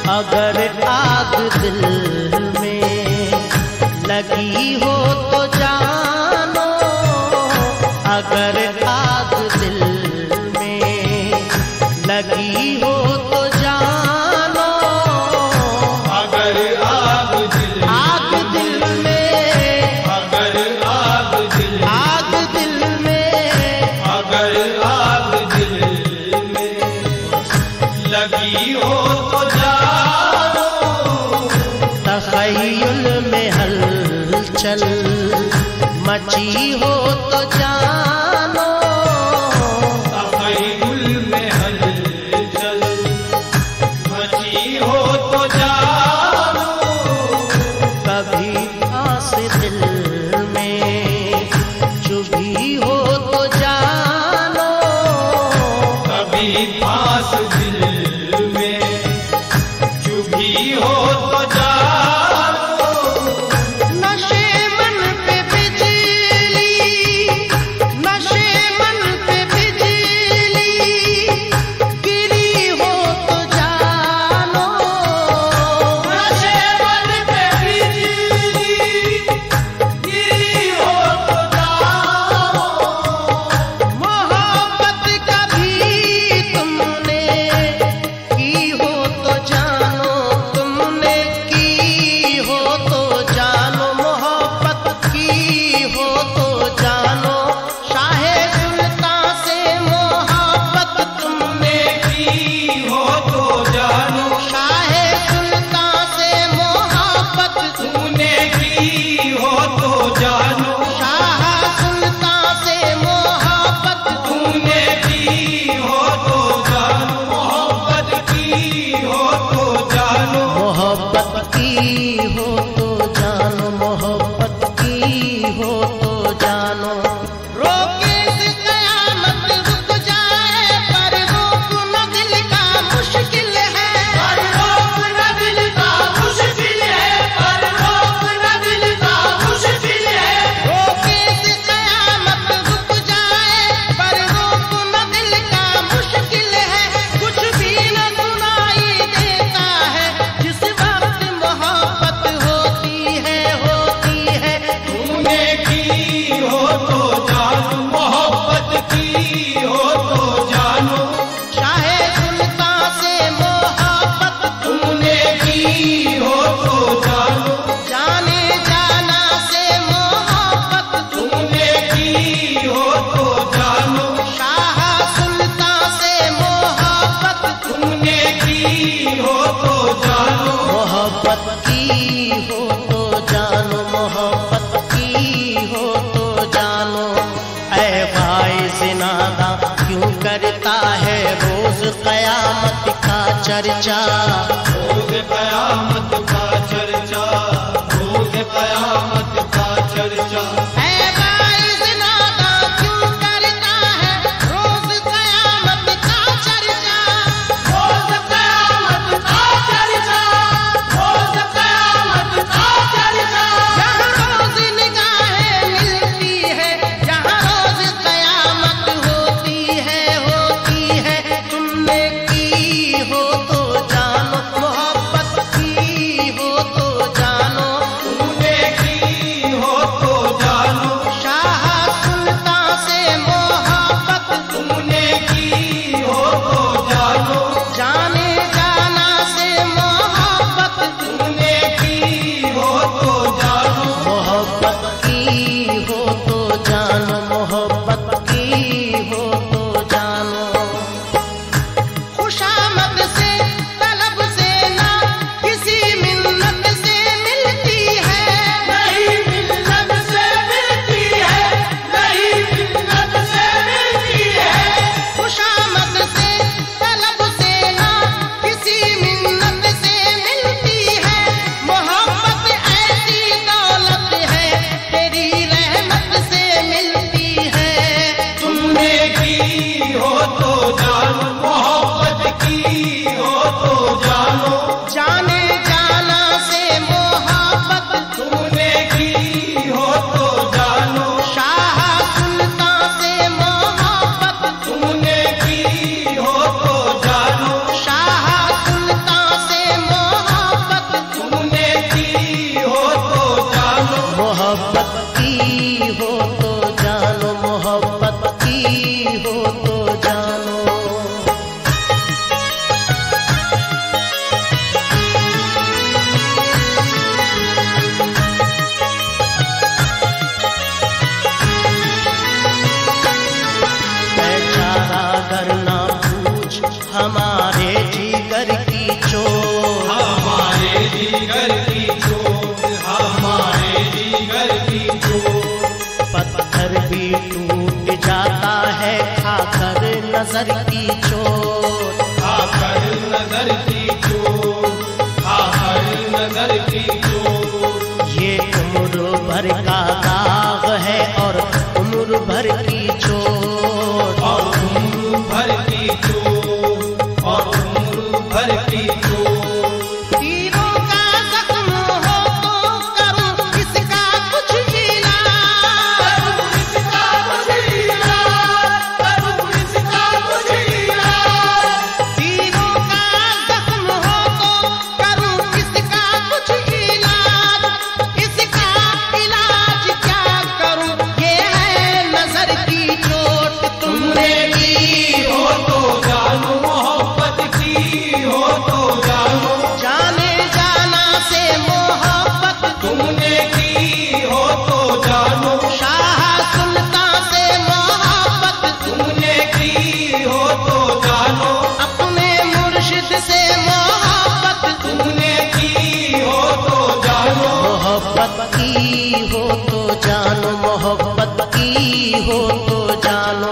अगर आग दिल में लगी हो तो जानो, अगर आग दिल में लगी हो तो जानो, अगर आग दिल में, अगर आग दिल, आग दिल में, अगर आग दिल में लगी हो तो जानो, तख़य्युल में हलचल मची हो तो जानो, तख़य्युल में हलचल मची हो तो जानो, कभी आस दिल में चुभी हो तो जानो, कभी पास दिल में चुभी हो तो जानो, नशे मन पे बिजली, नशे मन पे बिजली गिरी हो तो जानो, नशे मन पे बिजली गिरी हो तो जानो, मोहब्बत कभी तुमने की हो तो जानो, तुमने की हो तो जानो, मोहब्बत की हो तो जानो, शाहे सुल्तान से मोहब्बत तुमने की हो तो जानो, शाहे सुल्तान से मोहब्बत तूने की हो तो जानो, शाह सुल्तान से मोहब्बत तूने की हो तो जानो, मोहब्बत की हो तो जानो, मोहब्बत की हो तो जानो, मोहब्बत की हो तो जानो, रोके से कयामत रुक जाए पर रोक न दिल का मुश्किल है, पर रोक न दिल का मुश्किल है, पर रोक न दिल का मुश्किल है, रोके से कयामत रुक जाए पर रोक न दिल का मुश्किल है, कुछ भी न सुनाई देता है जिस वक्त मोहब्बत होती है, होती है। तूने की हो तो जानो, मोहब्बत की हो तो जानो, शाहे सुल्तान से मोहब्बत तूने की हो तो जानो, जाने जाना से मोहब्बत तूने की हो तो जानो, शाह सुल्तान से मोहब्बत तूने की हो तो जानो, मोहब्बत की हो तो जानो, मोहब्बत की हो तो जानो। ऐ वाइज़ नादा क्यों करता है रोज कयामत का चर्चा, रोज़ क़यामत का चर्चा, रोज़ क़यामत का चर्चा, ऐ वाइज़ नादा क्यों करता है रोज कयामत का चर्चा, रोज़ क़यामत का चर्चा, रोज़ क़यामत का चर्चा, जहाँ रोज निगाहें मिलती है, जहाँ रोज कयामत होती है, होती है। तुमने की हो तो जानो, मोहब्बत की हमारे जिगर की चोट, हमारे जिगर की चोट, हमारे जिगर की चोट। पत्थर भी टूट जाता है खाकर नजर की चोट, खाकर नजर की चोट, खाकर नजर की चोट। ये उम्र भर का दाग है और उम्र भर की चोट, और उम्र भर की चोट, और उम्र भर की चोट। तीरों का जख्म हो तो करूं इसका कुछ इलाज, इसका कुछ इलाज, करूं इसका कुछ इलाज। तीरों का जख्म हो तो करूं इसका कुछ इलाज, इसका इलाज क्या करूं ये है नजर की चोट। तुमने की हो तो जानो मोहब्बत की, हो तो जानो। जाने जाना से मोहब्बत, तुमने की हो तो जानो। शाह सुल्तान से मोहब्बत, तुमने की हो तो जानो। अपने मुर्शिद से मोहब्बत, तुमने की हो तो जानो। मोहब्बत की हो तो जानो, मोहब्बत की हो तो जानो।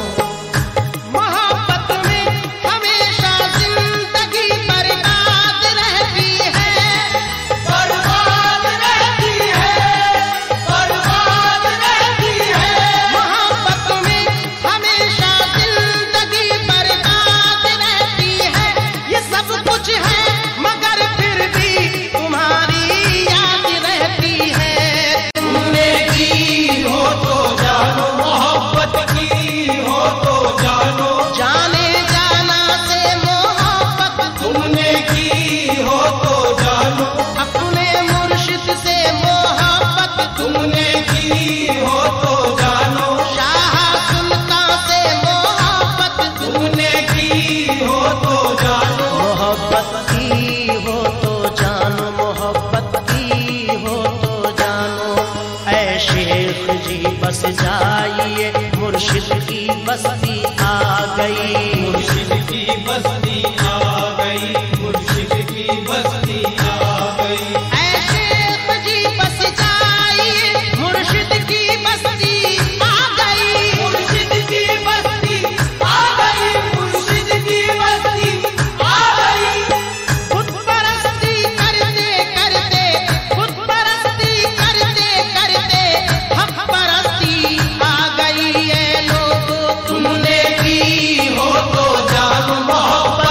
मोहब्बत में हमेशा जिंदगी बर्बाद रहती है, बर्बाद रहती है, बर्बाद रहती है। मोहब्बत में हमेशा जिंदगी बर्बाद रहती है। ये सब कुछ है मगर फिर भी तुम्हारी याद रहती है। तुमने की हो तो जानो मोहब्बत की, हो तो जानो। जाने जाना से मोहब्बत, तुमने की हो तो जानो। अपने मुर्शिद से मोहब्बत, तुमने की हो तो जानो। शाह सुल्तान से मोहब्बत, तुमने की हो तो जानो। मोहब्बत की हो तो जानो, मोहब्बत की हो तो जानो। ऐ शेख जी बस जाइए, मुर्शिद की बस्ती आ गई। मुर्शिद की बस्ती आ गई, मुर्शिद की बस्ती आ गई। ऐ शेख जी बस जाइए, मुर्शिद की बस्ती आ गई। मुर्शिद की बस्ती आ गई, मुर्शिद की बस्ती आ गई। खुद परस्ती करते करते, खुद परस्ती करते करते हक परस्ती आ गई है लोगों। तुमने की हो तो जानो मोहब्बत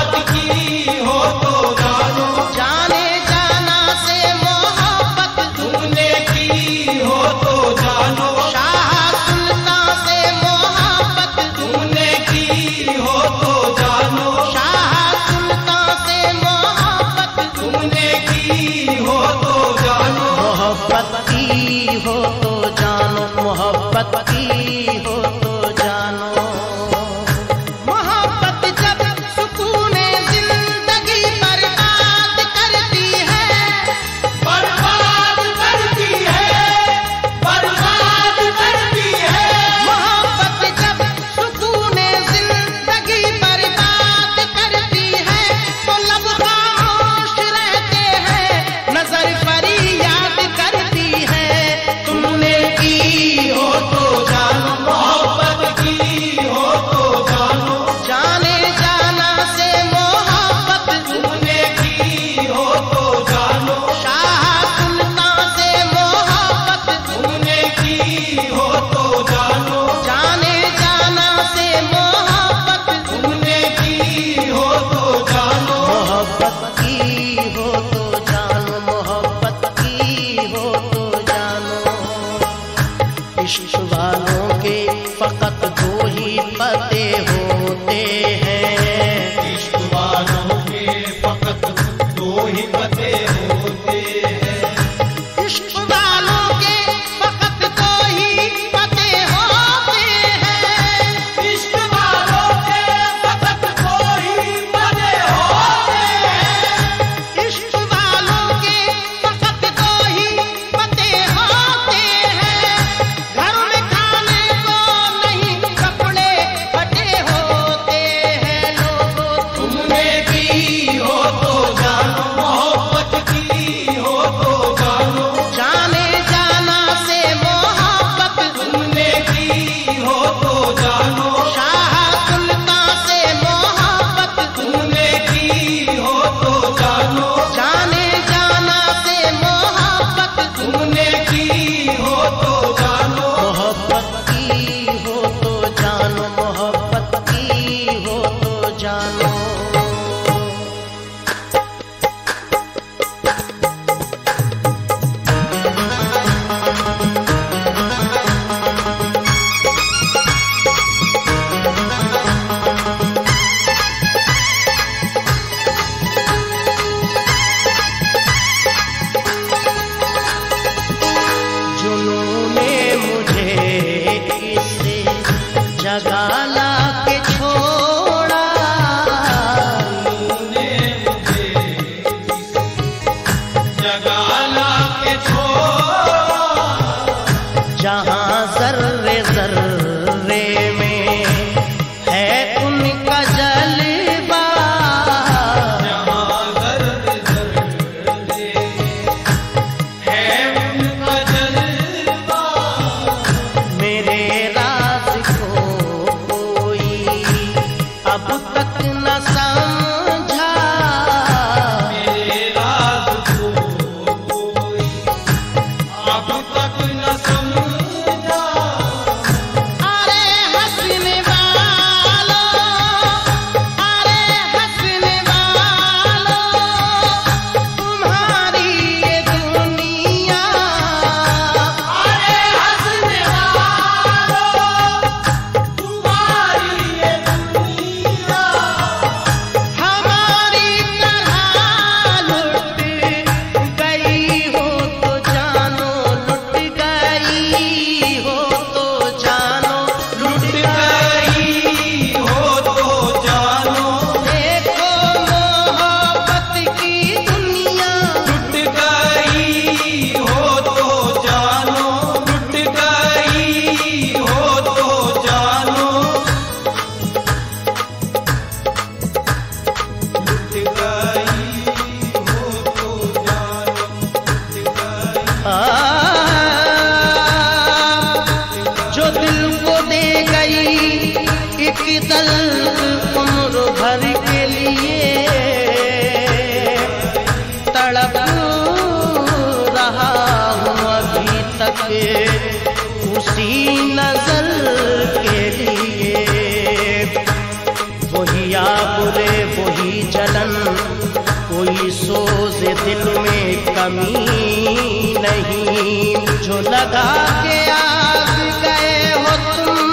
जलन, कोई सोज दिल में कमी नहीं। जो लगा के आग गए हो तुम,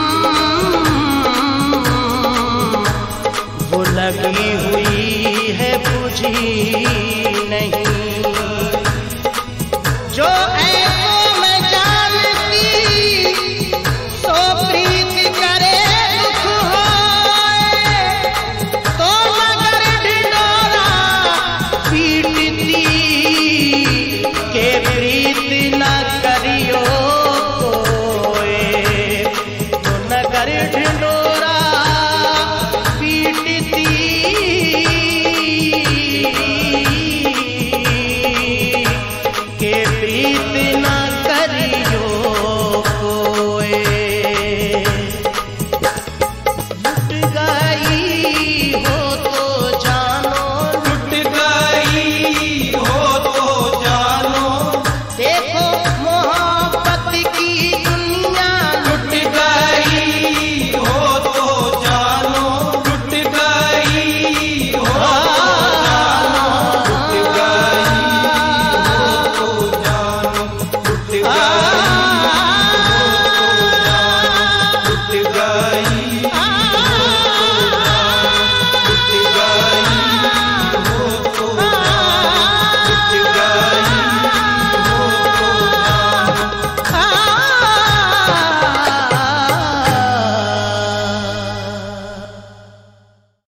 वो लगी हुई है बुझी नहीं। जो ऐसों में जानती सो प्रीत करे दुख होए, तो मगर ढिंढोरा पीटती के प्रीत न करियो कोए। तो नगर ढिंढोरा पीटती के प्रीत न करियो कोए। लुट गई हो तो जानो, लुट गई हो तो जानो, देखो मोहब्बत की दुनिया। लुट गई हो तो जानो, लुट गई हो तो जानो, लुट गई हो तो जानो, लुट गई